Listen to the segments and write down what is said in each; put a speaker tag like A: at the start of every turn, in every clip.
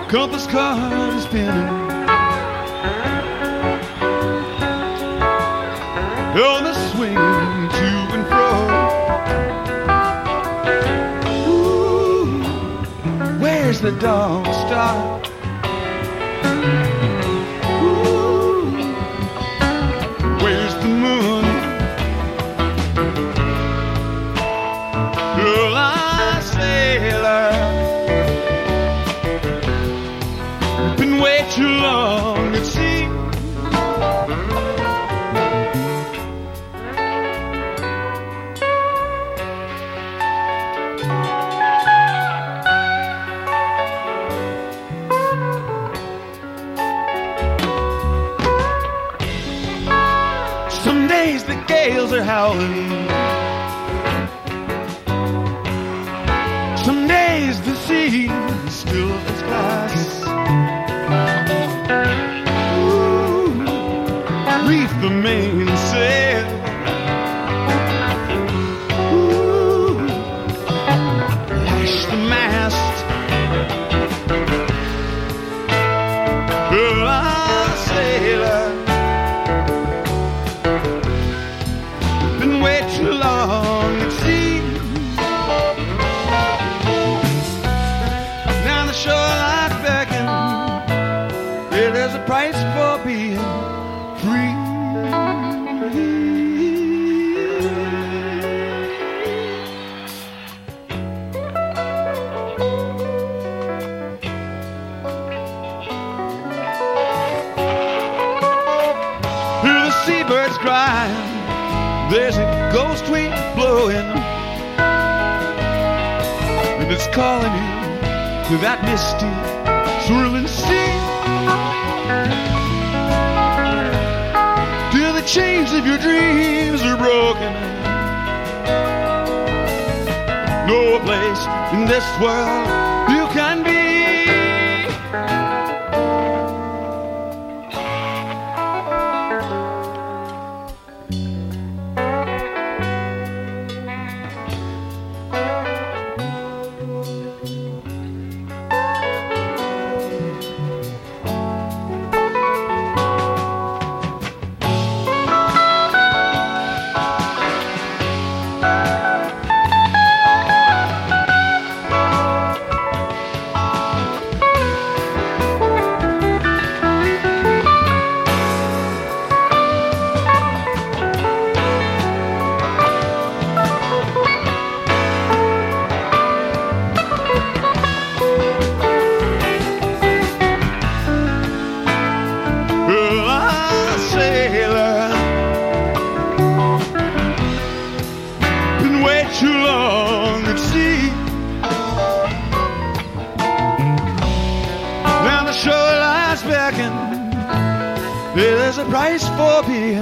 A: compass card is spinning on the swing to and fro. Ooh, where's the dog star? Ooh, where's the moon? Well, I sailor, been way too long at sea. Some days the gales are howling, some days the sea is still as glass. Ooh, reef the mainsail. Ooh, lash the mast. Well, I'm a sailor, been way too long at sea. Now the shoreline beckons, yeah, there's a price for being free. Hear the seabirds cry, there's a ghost wind blowing, and it's calling you to that misty, swirling sea. Till the chains of your dreams are broken, no place in this world you can be. There's a price for being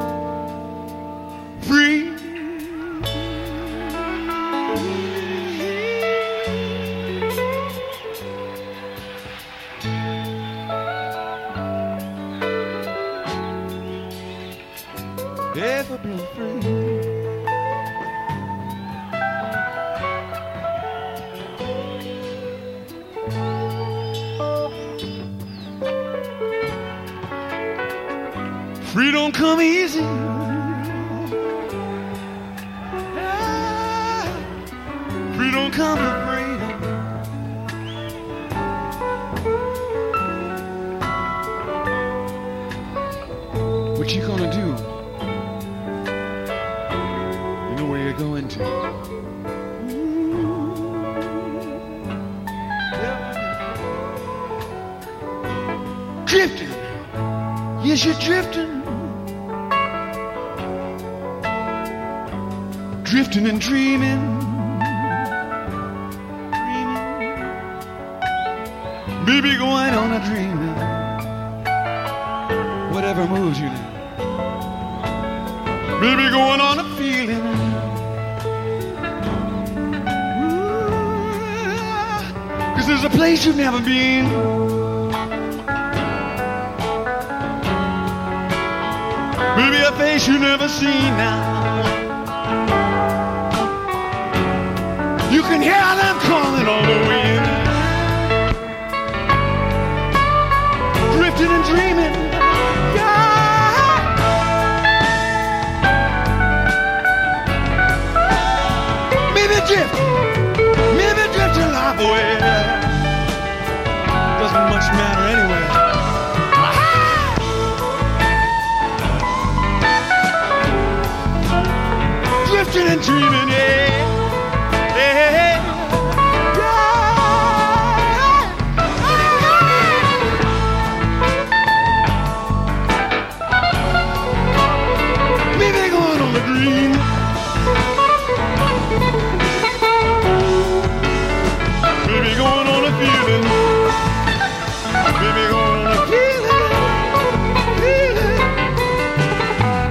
A: free. Yeah, for being free. Free don't come easy. Free don't come to freedom. What you gonna do? You know where you're going to. Drifting. Yes, you're drifting. Drifting and dreaming, baby, going on a dreaming, whatever moves you now, baby, going on a feeling. Ooh, 'cause there's a place you've never been, maybe a face you've never seen now. You can hear them calling on the wind. been dreaming, yeah.